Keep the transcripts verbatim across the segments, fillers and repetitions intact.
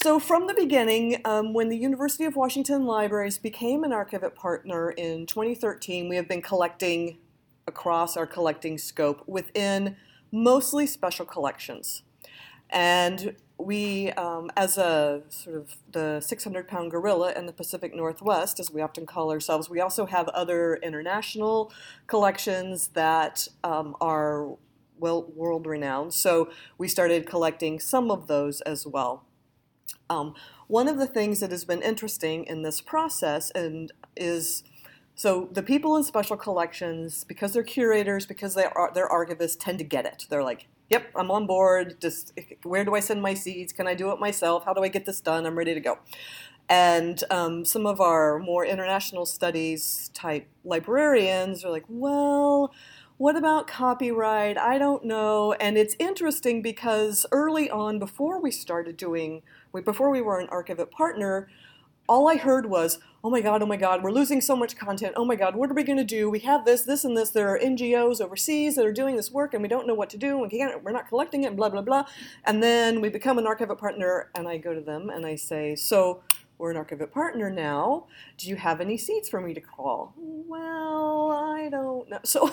So from the beginning, um, when the University of Washington Libraries became an Archivit partner in twenty thirteen, we have been collecting across our collecting scope within mostly special collections. And we, um, as a sort of the six hundred pound gorilla in the Pacific Northwest, as we often call ourselves, we also have other international collections that um, are well world renowned. So we started collecting some of those as well. Um, one of the things that has been interesting in this process and is so the people in special collections, because they're curators, because they are they're archivists, tend to get it. They're like, "Yep, I'm on board. Just where do I send my seeds? Can I do it myself? How do I get this done? I'm ready to go." And um, some of our more international studies type librarians are like, "Well, what about copyright? I don't know." And it's interesting because early on, before we started doing, before we were an Archivit partner, all I heard was, "Oh my God, oh my God, we're losing so much content. Oh my God, what are we going to do? We have this, this, and this. There are N G Os overseas that are doing this work, and we don't know what to do, and we can't, we're not collecting it, and blah, blah, blah." And then we become an Archivit partner, and I go to them, and I say, "So we're an Archivit partner now. Do you have any seats for me to call?" "Well, I don't know." So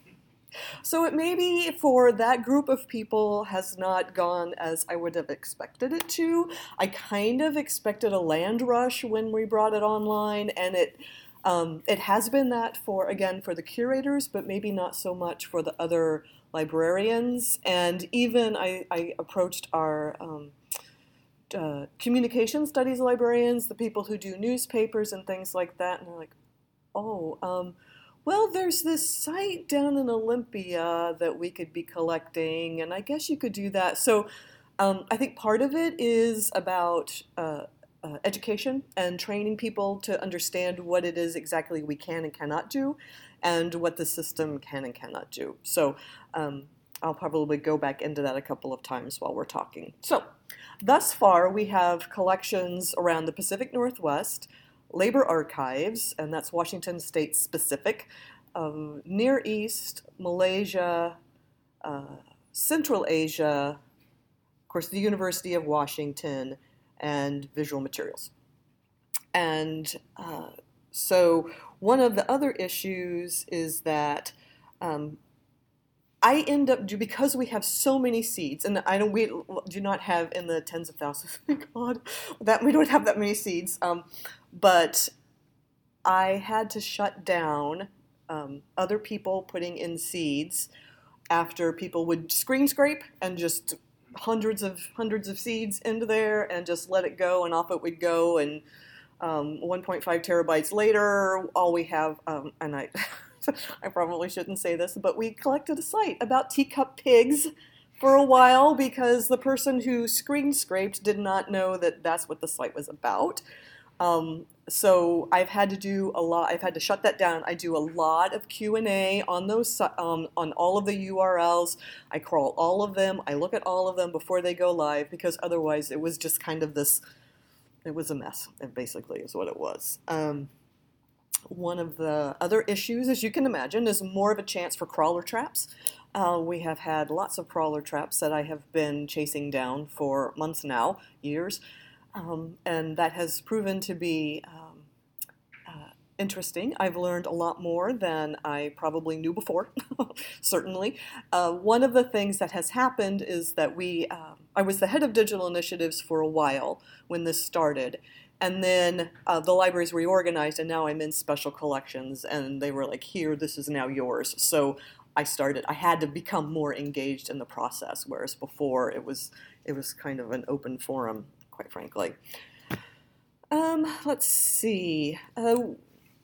So it maybe for that group of people has not gone as I would have expected it to. I kind of expected a land rush when we brought it online, and it um, it has been that for, again, for the curators, but maybe not so much for the other librarians. And even I, I approached our um, uh, communication studies librarians, the people who do newspapers and things like that, and they're like, "Oh, um, well, there's this site down in Olympia that we could be collecting, and I guess you could do that." So um, I think part of it is about uh, uh, education and training people to understand what it is exactly we can and cannot do, and what the system can and cannot do. So um, I'll probably go back into that a couple of times while we're talking. So thus far, we have collections around the Pacific Northwest, labor archives, and that's Washington State specific, um, Near East, Malaysia, uh, Central Asia, of course, the University of Washington, and visual materials. And uh, so one of the other issues is that um, I end up do because we have so many seeds, and I don't we do not have in the tens of thousands. Thank God that we don't have that many seeds. Um, but I had to shut down um, other people putting in seeds after people would screen scrape and just hundreds of hundreds of seeds into there and just let it go, and off it would go. And um, one point five terabytes later, all we have, um, and I. I probably shouldn't say this, but we collected a site about teacup pigs for a while because the person who screen scraped did not know that that's what the site was about. Um, so I've had to do a lot. I've had to shut that down. I do a lot of Q and A on those um, on all of the U R Ls. I crawl all of them. I look at all of them before they go live because otherwise it was just kind of this. It was a mess. It basically is what it was. Um, One of the other issues, as you can imagine, is more of a chance for crawler traps. Uh, we have had lots of crawler traps that I have been chasing down for months now, years, um, and that has proven to be um, uh, interesting. I've learned a lot more than I probably knew before, certainly. Uh, one of the things that has happened is that we, uh, I was the head of digital initiatives for a while when this started. And then uh, the libraries reorganized, and now I'm in special collections, and they were like, "Here, this is now yours." So I started, I had to become more engaged in the process, whereas before it was, it was kind of an open forum, quite frankly. Um, let's see. Uh,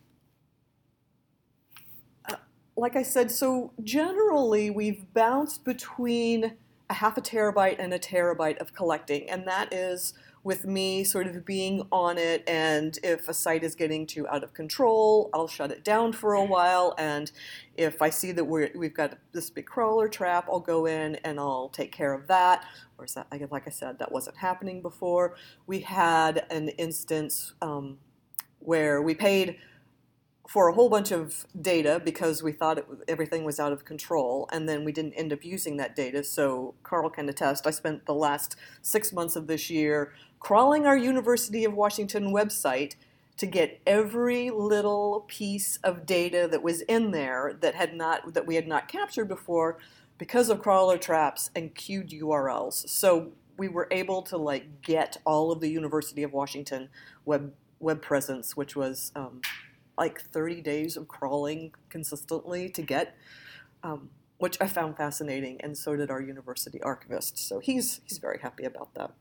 uh, like I said, so generally we've bounced between a half a terabyte and a terabyte of collecting, and that is with me sort of being on it, and if a site is getting too out of control, I'll shut it down for a while, and if I see that we're, we've got this big crawler trap, I'll go in and I'll take care of that. Or is that, like I said, that wasn't happening before. We had an instance um, where we paid for a whole bunch of data because we thought it, everything was out of control, and then we didn't end up using that data. So Carl can attest, I spent the last six months of this year crawling our University of Washington website to get every little piece of data that was in there that had not that we had not captured before because of crawler traps and queued U R Ls. So we were able to like get all of the University of Washington web web presence, which was um, like thirty days of crawling consistently to get, um, which I found fascinating, and so did our university archivist. So he's he's very happy about that.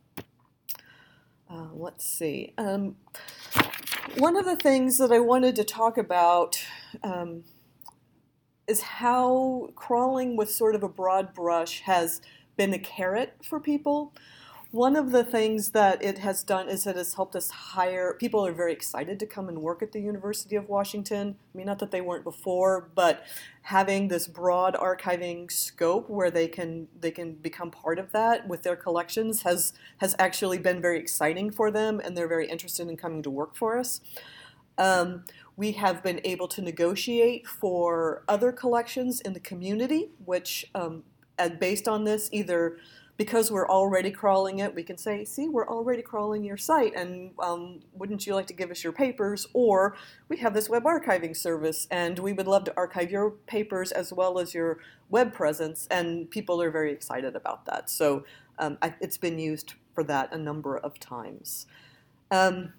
Uh, let's see. Um, one of the things that I wanted to talk about um, is how crawling with sort of a broad brush has been a carrot for people. One of the things that it has done is it has helped us hire, people are very excited to come and work at the University of Washington. I mean, not that they weren't before, but having this broad archiving scope where they can they can become part of that with their collections has, has actually been very exciting for them, and they're very interested in coming to work for us. Um, we have been able to negotiate for other collections in the community, which, um, and based on this, either because we're already crawling it, we can say, see, we're already crawling your site, and um, wouldn't you like to give us your papers? Or we have this web archiving service, and we would love to archive your papers as well as your web presence, and people are very excited about that. So um, I, it's been used for that a number of times. Um,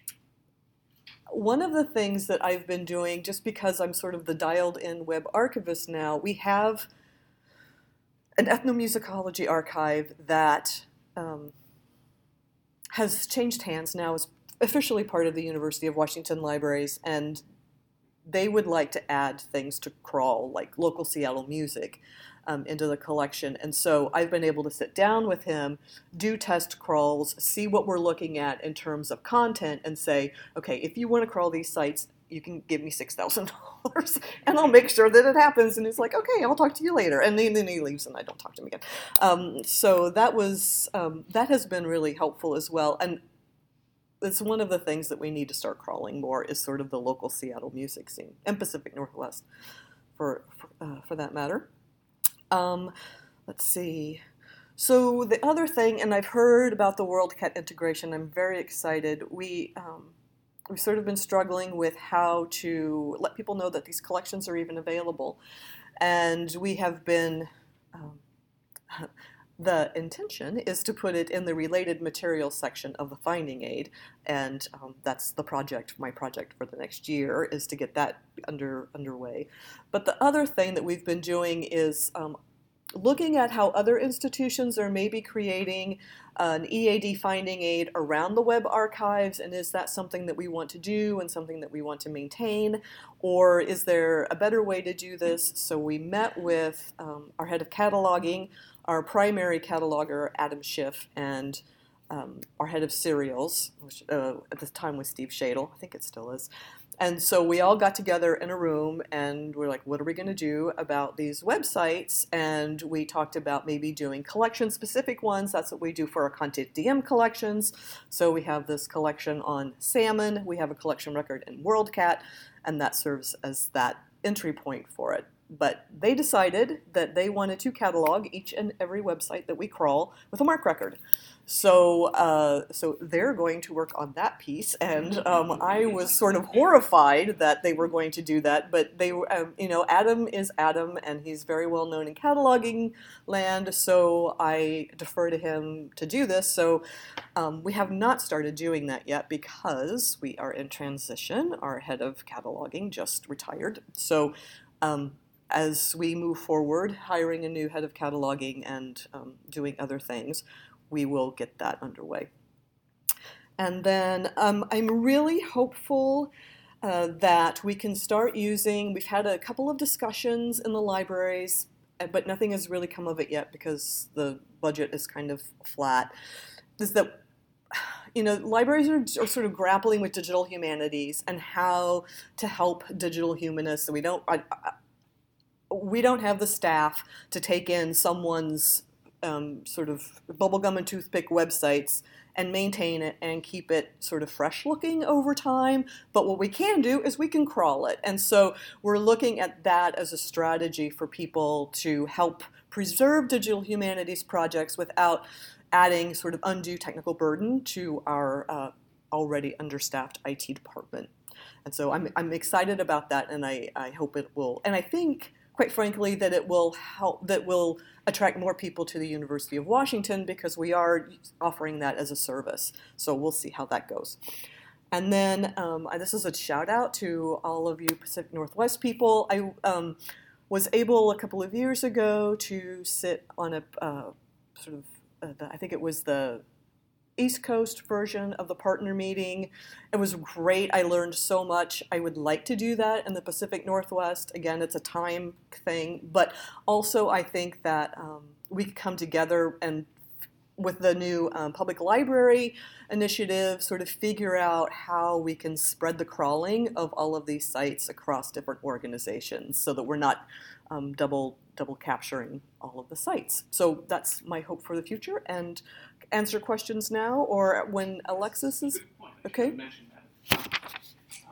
One of the things that I've been doing, just because I'm sort of the dialed-in web archivist now, we have an ethnomusicology archive that um, has changed hands now, is officially part of the University of Washington Libraries, and they would like to add things to crawl, like local Seattle music, um, into the collection. And so I've been able to sit down with him, do test crawls, see what we're looking at in terms of content, and say, okay, if you want to crawl these sites, you can give me six thousand dollars, and I'll make sure that it happens. And he's like, okay, I'll talk to you later. And then, then he leaves, and I don't talk to him again. Um, so that was um, that has been really helpful as well. And it's one of the things that we need to start crawling more is sort of the local Seattle music scene, and Pacific Northwest, for for, uh, for that matter. Um, let's see. So the other thing, and I've heard about the WorldCat integration. I'm very excited. We um, We've sort of been struggling with how to let people know that these collections are even available. And we have been, um, the intention is to put it in the related materials section of the finding aid. And um, that's the project, my project for the next year, is to get that under underway. But the other thing that we've been doing is um, looking at how other institutions are maybe creating an E A D finding aid around the web archives, and is that something that we want to do and something that we want to maintain, or is there a better way to do this? So we met with um, our head of cataloging, our primary cataloger, Adam Schiff, and um, our head of serials, which uh, at the time was Steve Shadle, I think it still is. And so we all got together in a room, and we're like, what are we going to do about these websites? And we talked about maybe doing collection-specific ones. That's what we do for our Content D M collections. So we have this collection on salmon. We have a collection record in WorldCat, and that serves as that entry point for it. But they decided that they wanted to catalog each and every website that we crawl with a MARC record. So, uh, so they're going to work on that piece, and um, I was sort of horrified that they were going to do that. But they, um, you know, Adam is Adam, and he's very well known in cataloging land. So I defer to him to do this. So um, we have not started doing that yet because we are in transition. Our head of cataloging just retired. So. Um, As we move forward, hiring a new head of cataloging and um, doing other things, we will get that underway. And then um, I'm really hopeful uh, that we can start using, we've had a couple of discussions in the libraries, but nothing has really come of it yet because the budget is kind of flat, is that you know, libraries are, are sort of grappling with digital humanities and how to help digital humanists. So we don't, I, I, we don't have the staff to take in someone's um, sort of bubblegum and toothpick websites and maintain it and keep it sort of fresh looking over time. But what we can do is we can crawl it. And so we're looking at that as a strategy for people to help preserve digital humanities projects without adding sort of undue technical burden to our uh, already understaffed I T department. And so I'm, I'm excited about that, and I, I hope it will, and I think, quite frankly, that it will help, that will attract more people to the University of Washington, because we are offering that as a service. So we'll see how that goes. And then um, this is a shout out to all of you Pacific Northwest people. I um, was able a couple of years ago to sit on a uh, sort of, uh, the, I think it was the East Coast version of the partner meeting. It was great. I learned so much. I would like to do that in the Pacific Northwest. Again, it's a time thing, but also I think that um, we could come together and with the new um, public library initiative, sort of figure out how we can spread the crawling of all of these sites across different organizations so that we're not um, double double capturing all of the sites. So that's my hope for the future. And answer questions now or when Alexis is, Good point. okay. Mention that.